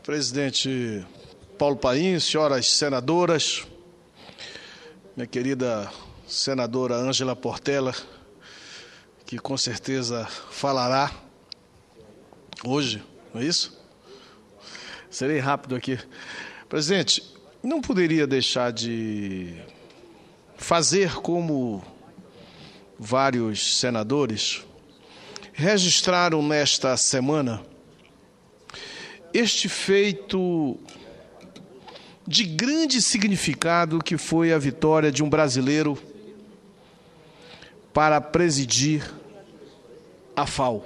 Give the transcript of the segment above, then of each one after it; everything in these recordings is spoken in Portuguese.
Presidente Paulo Paim, senhoras senadoras, minha querida senadora Ângela Portela, que com certeza falará hoje, não é isso? Serei rápido aqui. Presidente, não poderia deixar de fazer como vários senadores registraram nesta semana este feito de grande significado que foi a vitória de um brasileiro para presidir a FAO.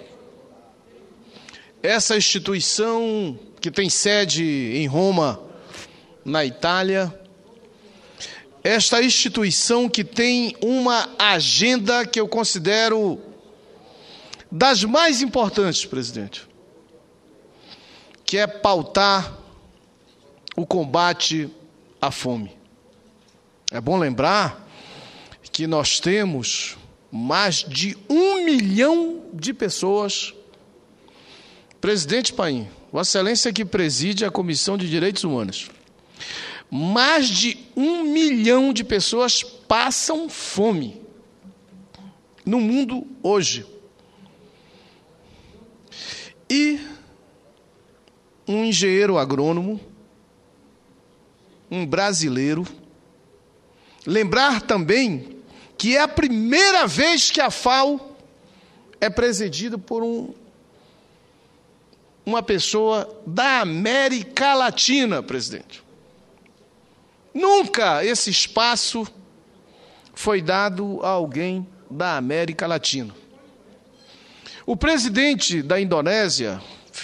Essa instituição que tem sede em Roma, na Itália, esta instituição que tem uma agenda que eu considero das mais importantes, presidente, que é pautar o combate à fome. É bom lembrar que nós temos mais de 1 milhão de pessoas. Presidente Paim, Vossa Excelência que preside a Comissão de Direitos Humanos, mais de 1 milhão de pessoas passam fome no mundo hoje. E um engenheiro agrônomo, um brasileiro, lembrar também que é a primeira vez que a FAO é presidida por uma pessoa da América Latina, presidente. Nunca esse espaço foi dado a alguém da América Latina. O presidente da Indonésia,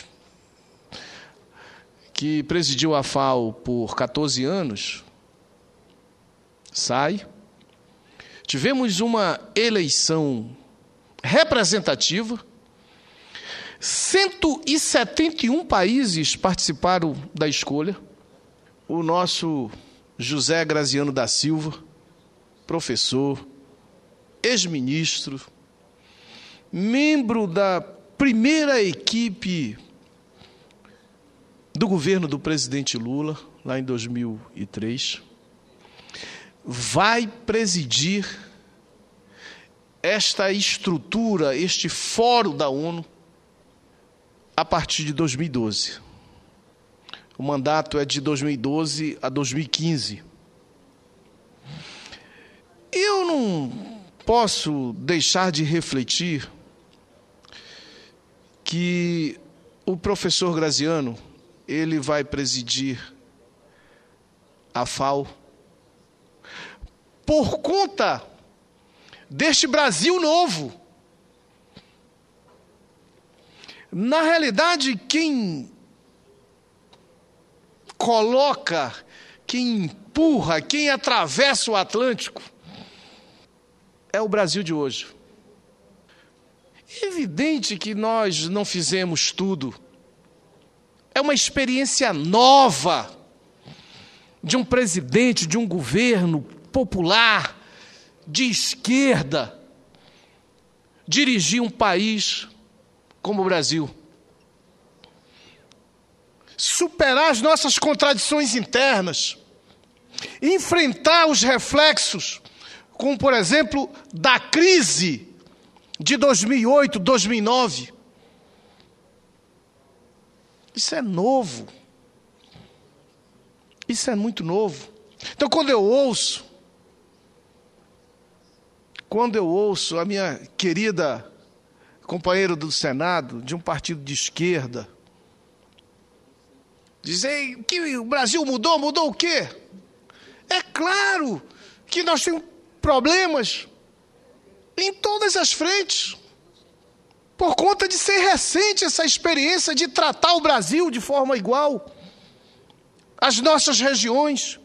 que presidiu a FAO por 14 anos, sai. Tivemos uma eleição representativa, 171 países participaram da escolha. O nosso José Graziano da Silva, professor, ex-ministro, membro da primeira equipe do governo do presidente Lula, lá em 2003, vai presidir esta estrutura, este fórum da ONU, a partir de 2012. O mandato é de 2012 a 2015. Eu não posso deixar de refletir que o professor Graziano, ele vai presidir a FAO por conta deste Brasil novo. Na realidade, quem coloca, quem empurra, quem atravessa o Atlântico é o Brasil de hoje. É evidente que nós não fizemos tudo. É uma experiência nova de um presidente, de um governo popular, de esquerda, dirigir um país como o Brasil. Superar as nossas contradições internas, enfrentar os reflexos, como, por exemplo, da crise de 2008, 2009. Isso é novo. Isso é muito novo. Então, quando eu ouço a minha querida companheira do Senado, de um partido de esquerda, dizer que o Brasil mudou o quê? É claro que nós temos problemas em todas as frentes, por conta de ser recente essa experiência de tratar o Brasil de forma igual, as nossas regiões.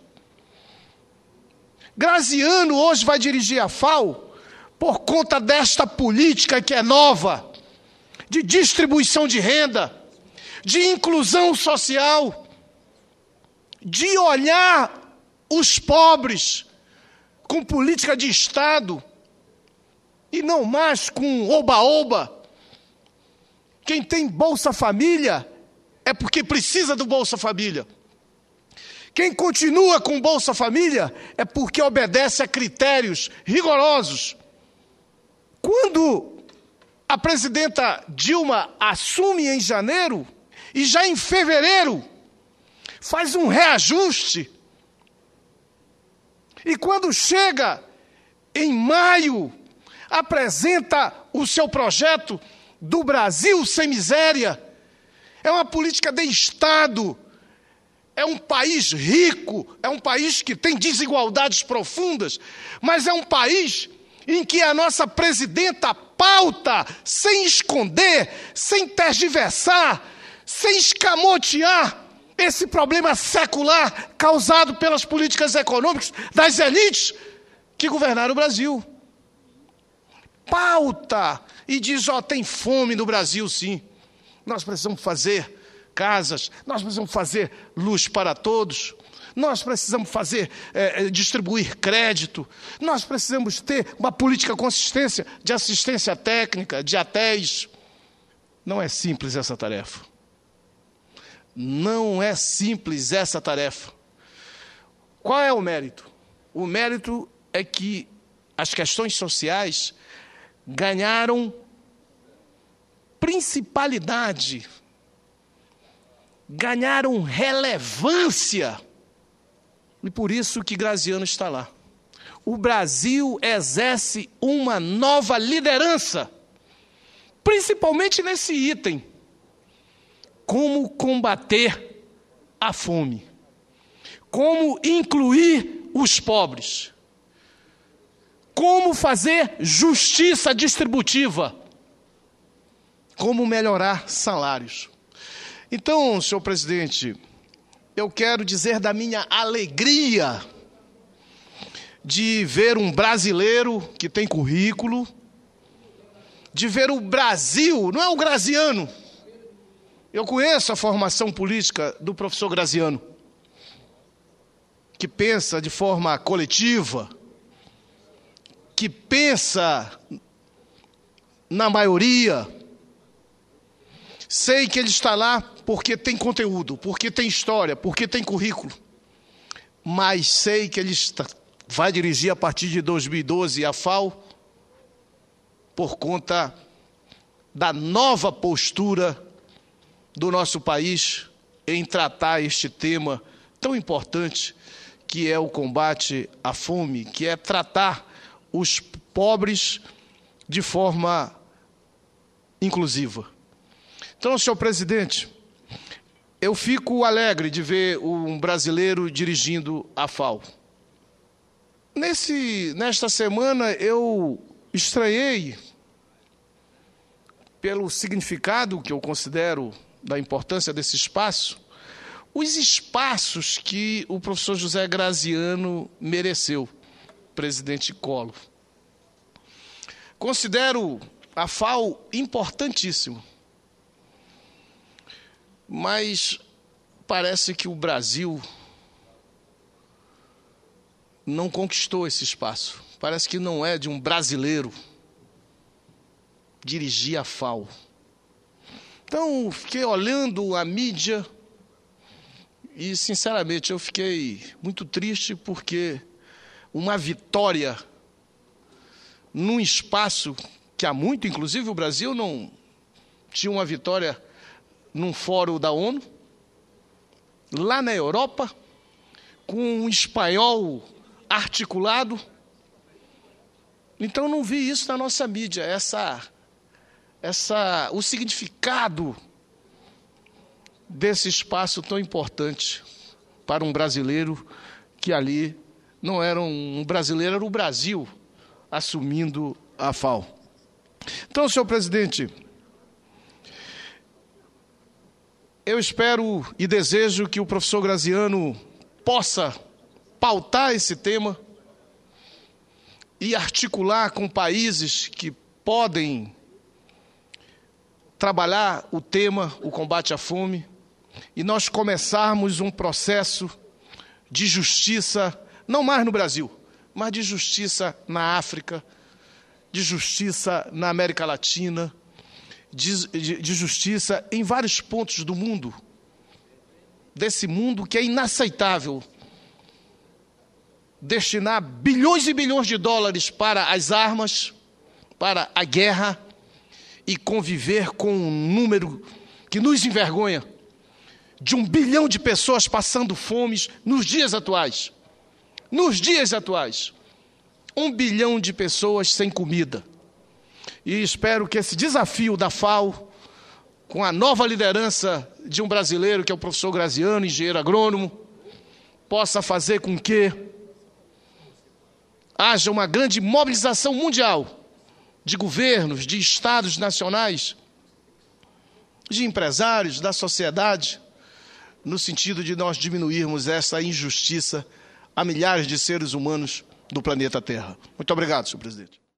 Graziano hoje vai dirigir a FAO por conta desta política que é nova, de distribuição de renda, de inclusão social, de olhar os pobres com política de Estado e não mais com oba-oba. Quem tem Bolsa Família é porque precisa do Bolsa Família. Quem continua com o Bolsa Família é porque obedece a critérios rigorosos. Quando a presidenta Dilma assume em janeiro, e já em fevereiro faz um reajuste, e quando chega em maio, apresenta o seu projeto do Brasil sem miséria. É uma política de Estado. É um país rico, é um país que tem desigualdades profundas, mas é um país em que a nossa presidenta pauta, sem esconder, sem tergiversar, sem escamotear esse problema secular causado pelas políticas econômicas das elites que governaram o Brasil. Pauta e diz, tem fome no Brasil, sim. Nós precisamos fazer casas, nós precisamos fazer luz para todos, nós precisamos distribuir crédito, nós precisamos ter uma política consistente de assistência técnica, de ATEs. Não é simples essa tarefa. Não é simples essa tarefa. Qual é o mérito? O mérito é que as questões sociais ganharam principalidade, ganharam relevância, e por isso que Graziano está lá. O Brasil exerce uma nova liderança, principalmente nesse item: como combater a fome, como incluir os pobres, como fazer justiça distributiva, como melhorar salários. Então, senhor presidente, eu quero dizer da minha alegria de ver um brasileiro que tem currículo, de ver o Brasil, não é o Graziano. Eu conheço a formação política do professor Graziano, que pensa de forma coletiva, que pensa na maioria. Sei que ele está lá porque tem conteúdo, porque tem história, porque tem currículo. Mas sei que ele vai dirigir a partir de 2012 a FAO por conta da nova postura do nosso país em tratar este tema tão importante que é o combate à fome, que é tratar os pobres de forma inclusiva. Então, senhor presidente, eu fico alegre de ver um brasileiro dirigindo a FAO. Nesta semana eu estranhei, pelo significado que eu considero da importância desse espaço, os espaços que o professor José Graziano mereceu, presidente Collor. Considero a FAO importantíssimo, mas parece que o Brasil não conquistou esse espaço. Parece que não é de um brasileiro dirigir a FAO. Então, fiquei olhando a mídia e, sinceramente, eu fiquei muito triste porque uma vitória num espaço que há muito, inclusive o Brasil não tinha uma vitória num fórum da ONU, lá na Europa, com um espanhol articulado. Então não vi isso na nossa mídia, o significado desse espaço tão importante para um brasileiro que ali não era um brasileiro, era o Brasil assumindo a FAO. Então, senhor presidente, eu espero e desejo que o professor Graziano possa pautar esse tema e articular com países que podem trabalhar o tema, o combate à fome, e nós começarmos um processo de justiça, não mais no Brasil, mas de justiça na África, de justiça na América Latina, de justiça em vários pontos do mundo, desse mundo que é inaceitável destinar bilhões e bilhões de dólares para as armas, para a guerra, e conviver com um número que nos envergonha, de 1 bilhão de pessoas passando fome nos dias atuais. Nos dias atuais. 1 bilhão de pessoas sem comida. E espero que esse desafio da FAO, com a nova liderança de um brasileiro, que é o professor Graziano, engenheiro agrônomo, possa fazer com que haja uma grande mobilização mundial de governos, de estados nacionais, de empresários, da sociedade, no sentido de nós diminuirmos essa injustiça a milhares de seres humanos do planeta Terra. Muito obrigado, senhor presidente.